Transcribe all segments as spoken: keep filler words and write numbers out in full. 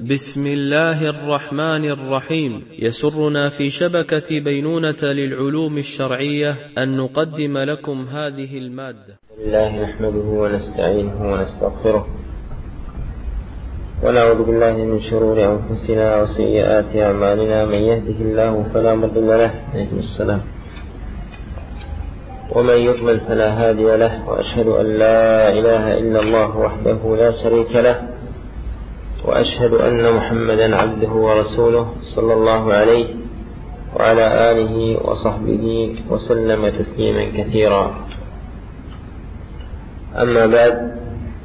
بسم الله الرحمن الرحيم. يسرنا في شبكة بينونة للعلوم الشرعية أن نقدم لكم هذه المادة. الله نحمده ونستعينه ونستغفره ونعوذ بالله من شرور أنفسنا وسيئات أعمالنا. من يهده الله فلا مضل له السلام ومن يضلل فلا هادي له، وأشهد أن لا إله إلا الله وحده لا شريك له، وأشهد أن محمدا عبده ورسوله صلى الله عليه وعلى آله وصحبه وسلم تسليما كثيرا. أما بعد،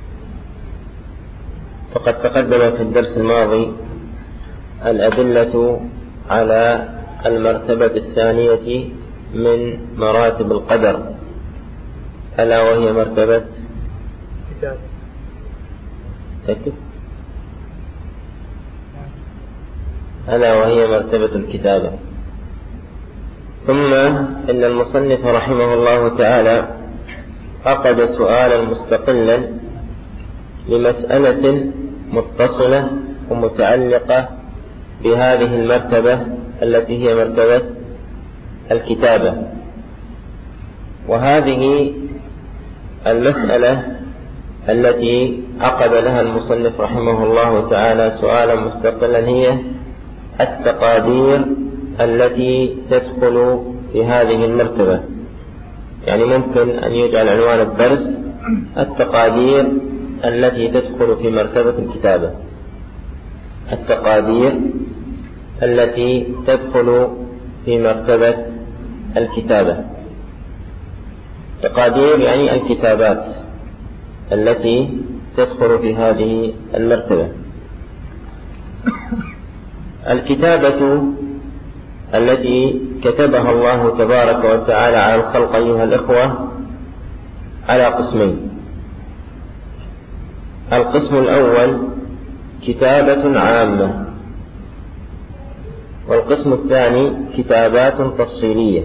فقد تقدم في الدرس الماضي الأدلة على المرتبة الثانية من مراتب القدر، ألا وهي مرتبة كتاب تكتب ألا وهي مرتبة الكتابة. ثم إن المصنف رحمه الله تعالى عقد سؤالا مستقلا لمسألة متصلة ومتعلقة بهذه المرتبة التي هي مرتبة الكتابة. وهذه المسألة التي عقد لها المصنف رحمه الله تعالى سؤالا مستقلا هي التقادير التي تدخل في هذه المرتبة. يعني ممكن أن يجعل عنوان الدرس التقادير التي تدخل في مرتبة الكتابة. التقادير التي تدخل في مرتبة الكتابة. تقادير يعني الكتابات التي تدخل في هذه المرتبة. الكتابة التي كتبها الله تبارك وتعالى على الخلق أيها الإخوة على قسمين. القسم الأول كتابة عامة، والقسم الثاني كتابات تفصيلية.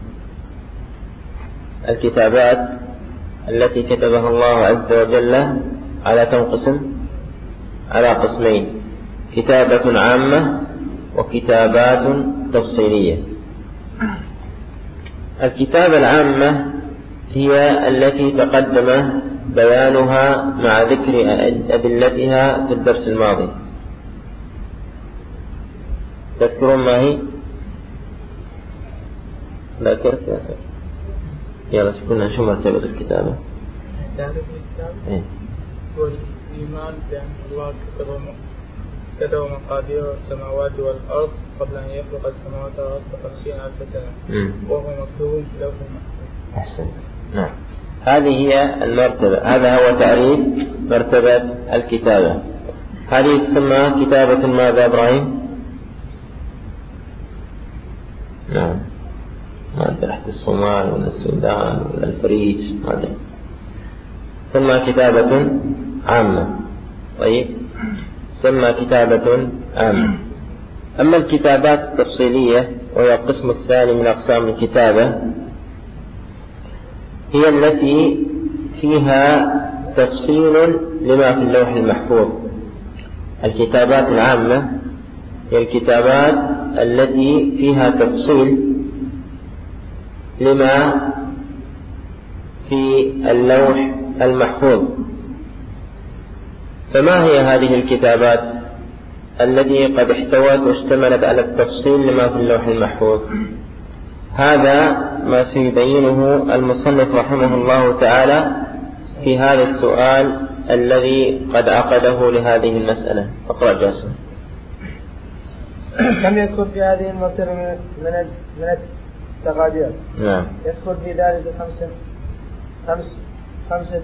الكتابات التي كتبها الله عز وجل على كم قسم؟ على قسمين: كتابة عامة وكتابات تفصيلية. الكتابة العامة هي التي تقدم بيانها مع ذكر أدلتها في الدرس الماضي. تذكرون ما هي؟ لا كرت يا سيد. يلا سكنا شو مرتبة الكتابة؟ الكتابة هو الإيمان بأن الله كتب مقادير السماوات والأرض قبل أن يخلق السماوات والأرض بخمسين ألف سنة، وهو مكتوب في لوح المحفوظ. أحسنت. نعم، هذه هي المرتبة. هذا هو تعريف مرتبة الكتابة. هذه تسمى كتابة ماذا إبراهيم؟ نعم، ما أدري تحت الصومال ولا السودان ولا الفريج، ما أدري. تسمى كتابة عامة. طيب، تسمى كتابة عامة. أما الكتابات التفصيلية وهي القسم الثاني من أقسام الكتابة، هي التي فيها تفصيل لما في اللوح المحفوظ. الكتابات العامة هي الكتابات التي فيها تفصيل لما في اللوح المحفوظ. فما هي هذه الكتابات التي قد احتوت واشتملت على التفصيل لما في اللوح المحفوظ؟ هذا ما سيبينه المصنف رحمه الله تعالى في هذا السؤال الذي قد عقده لهذه المسألة. اقرأ جاسم. كم يدخل في هذه المرتبة من من التقادير؟ نعم. يدخل في ذلك خمسة خمس خمسة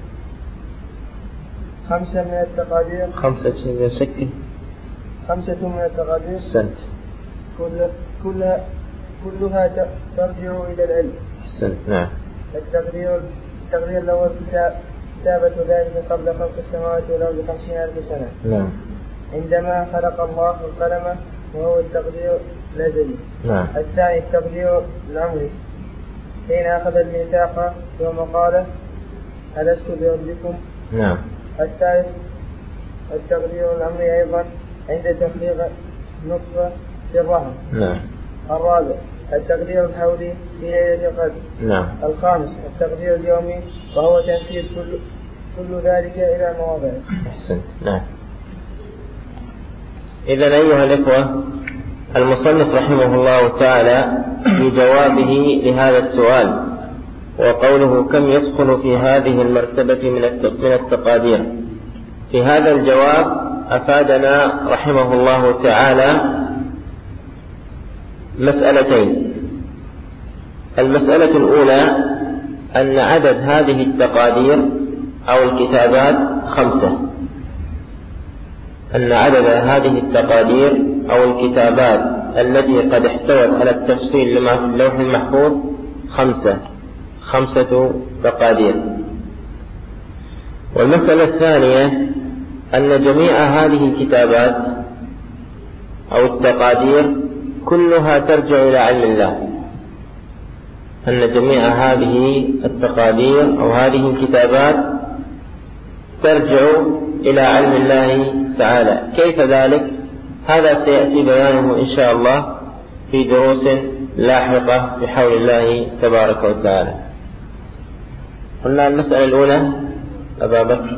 خمسة من التقادير. خمسة سكة. خمسة من التقادير. سنت. كل كلها كلها ترجع إلى العلم. سنت. نعم. التقدير التقدير الأول كتابة ذلك قبل خلق السماوات والأرض بخمسين ألف سنة. نعم. عندما خلق الله القلم وهو التقدير الأزلي. نعم. الثاني التقدير العمري حين أخذ الميثاق يوم قال ألست بربكم. نعم. الثالث التقدير الأمري أيضا عند تفريغ نطفة في الرحم. نعم. الرابع التقدير الحولي في ليلة القدر. نعم. الخامس التقدير اليومي وهو تنفيذ كل كل ذلك إلى مواضعه. أحسنت. نعم. إذن أيها الإخوة، المصنف رحمه الله تعالى في جوابه لهذا السؤال وقوله كم يدخل في هذه المرتبة من التقادير، في هذا الجواب أفادنا رحمه الله تعالى مسألتين. المسألة الأولى أن عدد هذه التقادير أو الكتابات خمسة، أن عدد هذه التقادير أو الكتابات التي قد احتوت على التفصيل لما في اللوح المحفوظ خمسة خمسة تقادير. والمسألة الثانية أن جميع هذه الكتابات أو التقادير كلها ترجع إلى علم الله، أن جميع هذه التقادير أو هذه الكتابات ترجع إلى علم الله تعالى. كيف ذلك؟ هذا سيأتي بيانه إن شاء الله في دروس لاحقة بحول الله تبارك وتعالى. قلنا المسألة الأولى أبا بكر.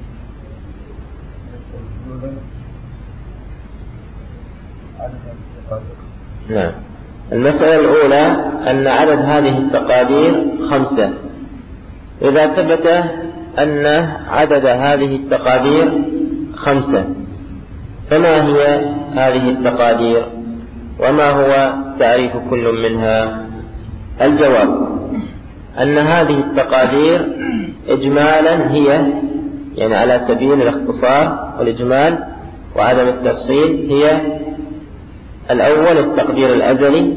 نعم. المسألة الأولى أن عدد هذه التقادير خمسة. إذا ثبت أن عدد هذه التقادير خمسة، فما هي هذه التقادير وما هو تعريف كل منها؟ الجواب أن هذه التقادير إجمالا هي، يعني على سبيل الاختصار والإجمال وعدم التفصيل، هي الأول التقدير الأزلي،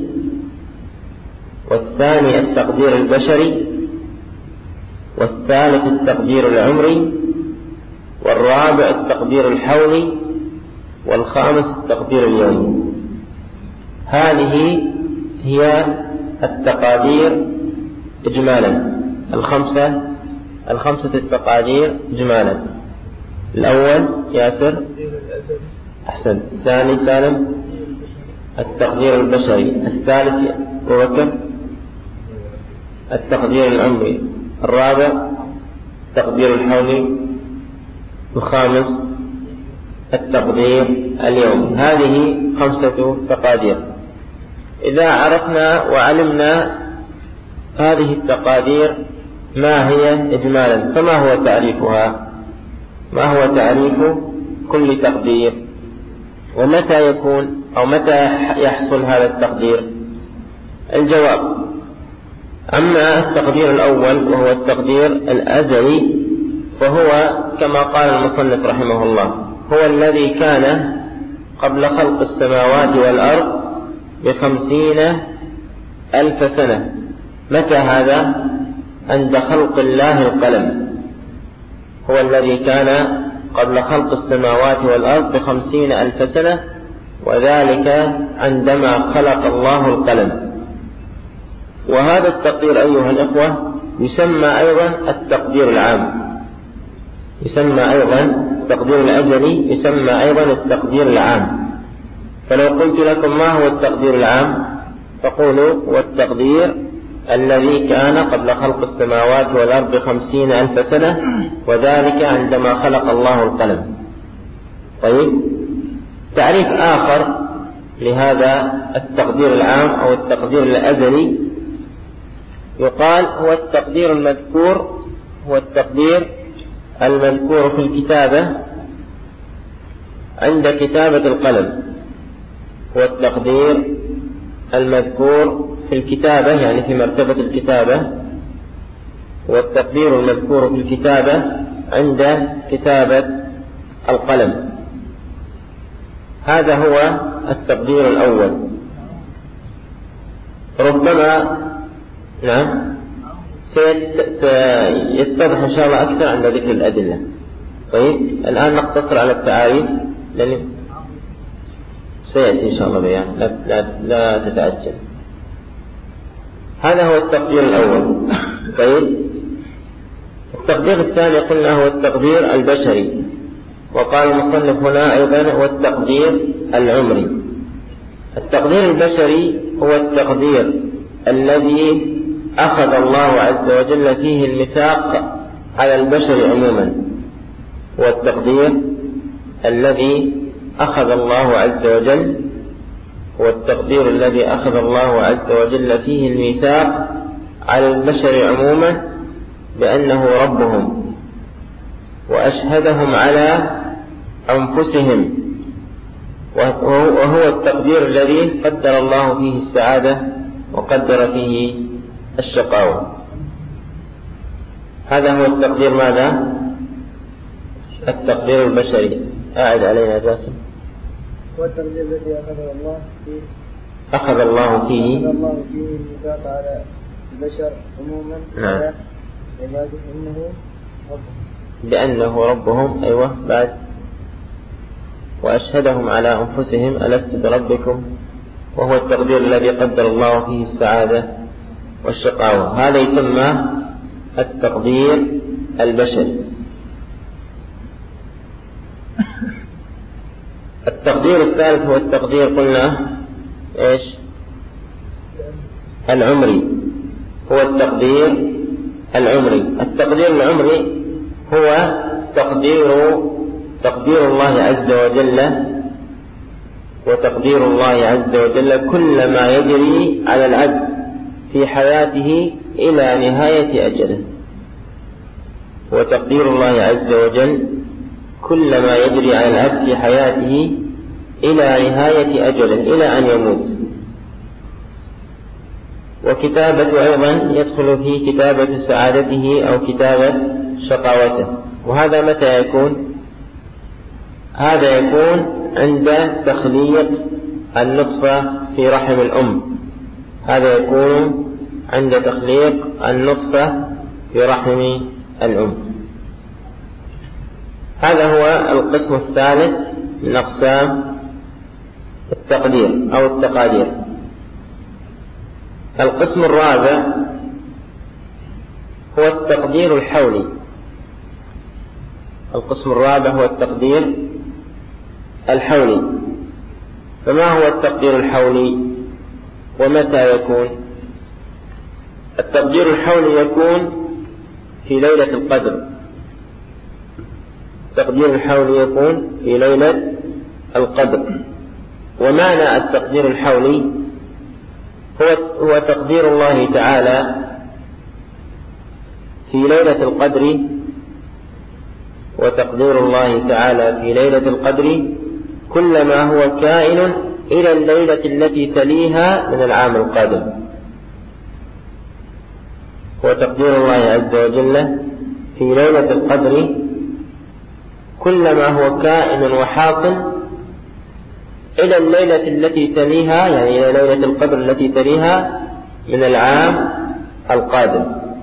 والثاني التقدير البشري، والثالث التقدير العمري، والرابع التقدير الحولي، والخامس التقدير اليومي. هذه هي التقادير إجمالا، الخمسة الخمسة التقادير إجمالا. الأول ياسر. أحسن. الثاني سالم التقدير البشري. الثالث وبكر التقدير العمري. الرابع التقدير الحولي. الخامس التقدير اليومي. هذه خمسة تقادير. إذا عرفنا وعلمنا هذه التقادير ما هي إجمالا، فما هو تعريفها؟ ما هو تعريف كل تقدير؟ ومتى يكون أو متى يحصل هذا التقدير؟ الجواب: أما التقدير الأول وهو التقدير الأزلي فهو كما قال المصنف رحمه الله، هو الذي كان قبل خلق السماوات والأرض بخمسين ألف سنة. متى هذا؟ عند خلق الله القلم. هو الذي كان قبل خلق السماوات والأرض بخمسين ألف سنة، وذلك عندما خلق الله القلم. وهذا التقدير أيها الأخوة يسمى أيضا التقدير العام، يسمى أيضا التقدير الأزلي، يسمى أيضا التقدير العام. فلو قلت لكم ما هو التقدير العام فقولوا: هو التقدير الذي كان قبل خلق السماوات والأرض بخمسين ألف سنة، وذلك عندما خلق الله القلم. طيب، تعريف آخر لهذا التقدير العام أو التقدير الأزلي يقال هو التقدير المذكور هو التقدير المذكور في الكتابة عند كتابة القلم. هو التقدير المذكور في الكتابة، يعني في مرتبة الكتابة، والتقدير المذكور في الكتابة عند كتابة القلم. هذا هو التقدير الأول. ربما نعم سيتضح إن شاء الله أكثر عند ذكر الأدلة. طيب، الآن نقتصر على التعاريف لأن سيأتي إن شاء الله بيان، لا, لا, لا تتعجل. هذا هو التقدير الأول. طيب، التقدير الثاني قلنا هو التقدير البشري. وقال المصنف هنا أيضا والتقدير العمري. التقدير البشري هو التقدير الذي أخذ الله عز وجل فيه الميثاق على البشر عموما، هو التقدير الذي أخذ الله عز وجل هو التقدير الذي أخذ الله عز وجل فيه الميثاق على البشر عموما بأنه ربهم، وأشهدهم على أنفسهم، وهو التقدير الذي قدر الله فيه السعادة وقدر فيه الشقاوة. هذا هو التقدير ماذا؟ التقدير البشري. أعد علينا جاسم. هو التقدير الذي أخذ الله فيه أخذ الله فيه أخذ الله فيه الميثاق على البشر عموما على عباده إنه ربهم بأنه ربهم. أيوة بعد وأشهدهم على أنفسهم ألست بربكم، وهو التقدير الذي قدر الله فيه السعادة والشقاوة. هذا يسمى التقدير البشري. التقدير الثالث هو التقدير قلنا إيش؟ العمري. هو التقدير العمري. التقدير العمري هو تقدير تقدير الله عز وجل وتقدير الله عز وجل كل ما يجري على العبد في حياته إلى نهاية أجله. وتقدير الله عز وجل كل ما يجري على العبد في حياته إلى نهاية أجله إلى أن يموت. وكتابة أيضا يدخل في كتابة سعادته أو كتابة شقاوته. وهذا متى يكون؟ هذا يكون عند تخليق النطفة في رحم الأم. هذا يكون عند تخليق النطفة في رحم الأم. هذا هو القسم الثالث من أقسام التقدير أو التقادير. القسم الرابع هو التقدير الحولي. القسم الرابع هو التقدير الحولي. فما هو التقدير الحولي ومتى يكون؟ التقدير الحولي يكون في ليلة القدر. التقدير الحولي يكون في ليلة القدر. ومعنى التقدير الحولي هو هو تقدير الله تعالى في ليلة القدر وتقدير الله تعالى في ليلة القدر كل ما هو كائن إلى الليلة التي تليها من العام القادم. وتقدير الله عز وجل في ليلة القدر كل ما هو كائن وحاصل إلى الليلة التي تليها، يعني إلى ليلة القدر التي تليها من العام القادم.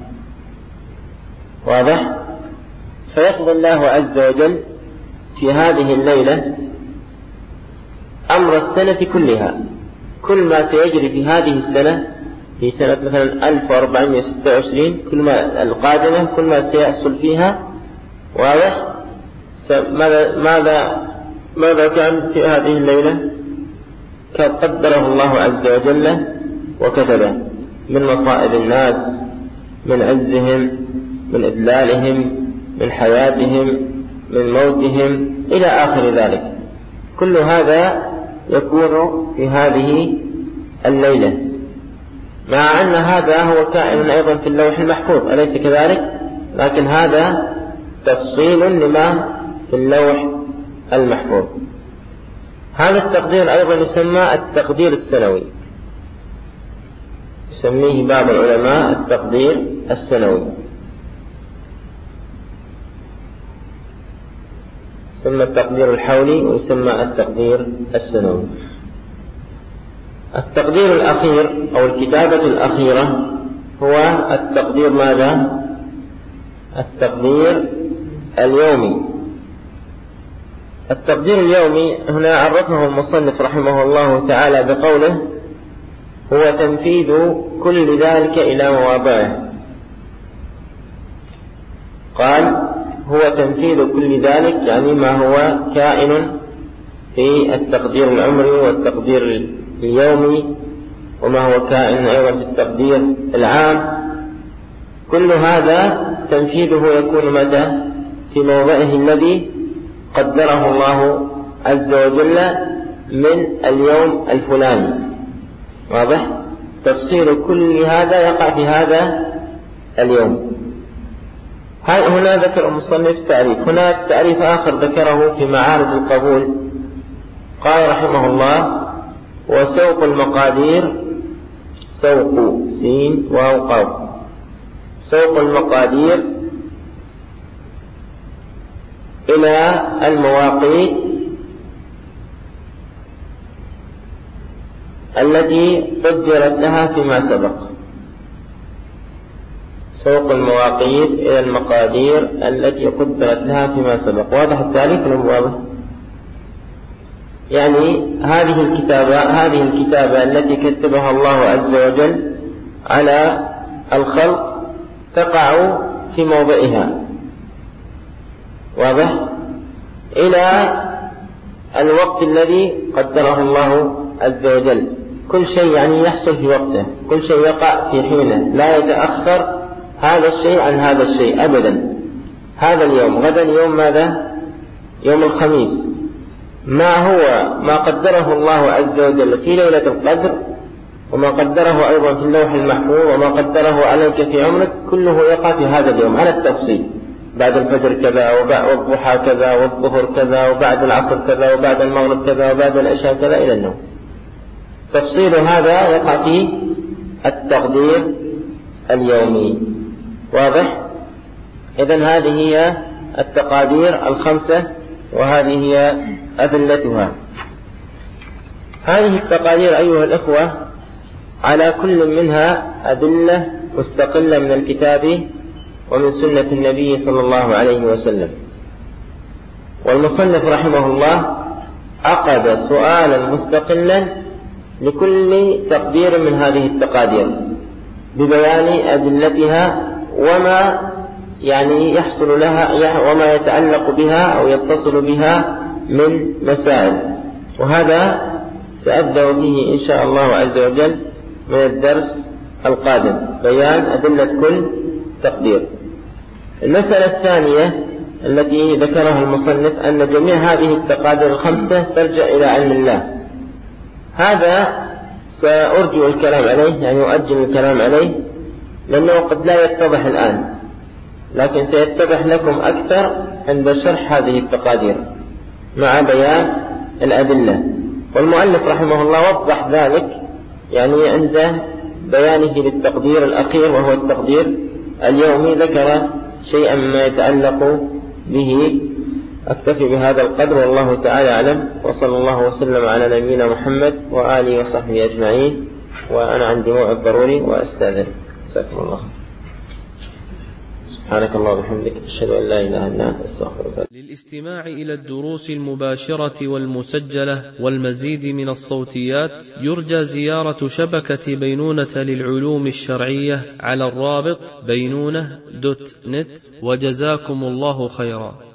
واضح؟ فيقضي الله عز وجل في هذه الليلة أمر السنة كلها. كل ما سيجري في هذه السنة، في سنة مثلا ألف وأربعمائة وستة وعشرين كل ما القادمة كل ما سيحصل فيها. واضح؟ ماذا ماذا ماذا كان في هذه الليلة؟ قدره الله عز وجل وكتبه من مصائب الناس، من عزهم، من إذلالهم، من حياتهم، من موتهم إلى آخر ذلك. كل هذا يكون في هذه الليلة، مع أن هذا هو كائن أيضا في اللوح المحفوظ، أليس كذلك؟ لكن هذا تفصيل لما في اللوح المحفوظ. هذا التقدير أيضا يسمى التقدير السنوي، يسميه بعض العلماء التقدير السنوي. يسمى التقدير الحولي ويسمى التقدير السنوي. التقدير الأخير أو الكتابة الأخيرة هو التقدير ماذا؟ التقدير اليومي. التقدير اليومي هنا عرفه المصنف رحمه الله تعالى بقوله هو تنفيذ كل ذلك إلى مواضعه. قال هو تنفيذ كل ذلك، يعني ما هو كائن في التقدير العمري والتقدير اليومي، وما هو كائن أيضا في التقدير العام. كل هذا تنفيذه يكون متى؟ في موضعه الذي قدره الله عز وجل من اليوم الفلاني. واضح؟ تفصيل كل هذا يقع في هذا اليوم. هنا ذكر المصنف تعريف، هناك تعريف آخر ذكره في معارض القبول، قال رحمه الله: وسوق المقادير، سوق سين واو قاف، سوق المقادير إلى المواقيت التي قدرت لها فيما سبق. سوق المواقيت إلى المقادير التي قدرت لها فيما سبق. واضح التعريف ولا مو واضح؟ يعني هذه الكتابة هذه الكتابة التي كتبها الله عز وجل على الخلق تقع في موضعها، واضح، إلى الوقت الذي قدره الله عز وجل. كل شيء يعني يحصل في وقته، كل شيء يقع في حينه، لا يتأخر هذا الشيء عن هذا الشيء أبدا. هذا اليوم غدا يوم ماذا؟ يوم الخميس. ما هو ما قدره الله عز وجل في ليلة القدر، وما قدره أيضا في اللوح المحفوظ، وما قدره عليك في عمرك، كله يقع في هذا اليوم على التفصيل. بعد الفجر كذا، وبعد الضحى كذا، والظهر كذا، وبعد العصر كذا، وبعد المغرب كذا، وبعد العشاء كذا إلى النوم. تفصيل هذا يقع في التقدير اليومي. واضح؟ إذن هذه هي التقادير الخمسة، وهذه هي أدلتها. هذه التقادير أيها الأخوة على كل منها أدلة مستقلة من الكتاب ومن سنة النبي صلى الله عليه وسلم. والمصنف رحمه الله عقد سؤالا مستقلا لكل تقدير من هذه التقادير ببيان أدلتها وما يعني يحصل لها وما يتعلق بها أو يتصل بها من مسائل. وهذا سأبدأ فيه إن شاء الله عز وجل من الدرس القادم، بيان أدلة كل تقدير. المسألة الثانية التي ذكرها المصنف أن جميع هذه التقادير الخمسة ترجع إلى علم الله. هذا سأرجع الكلام عليه، يعني أؤجل الكلام عليه، لأنه قد لا يتضح الآن، لكن سيتضح لكم أكثر عند شرح هذه التقادير مع بيان الأدلة. والمؤلف رحمه الله وضح ذلك يعني عند بيانه للتقدير الأخير وهو التقدير اليومي، ذكر شيئا مما يتعلق به. أكتفي بهذا القدر والله تعالى أعلم، وصلى الله وسلم على نبينا محمد وآله وصحبه أجمعين. وأنا عندي موعد ضروري وأستأذن. جزاكم الله. سبحانك اللهم وبحمدك، أشهد أن لا إله إلا أنت، أستغفرك. للاستماع إلى الدروس المباشرة والمسجلة والمزيد من الصوتيات يرجى زيارة شبكة بينونة للعلوم الشرعية على الرابط بينونة دوت نت. وجزاكم الله خيرا.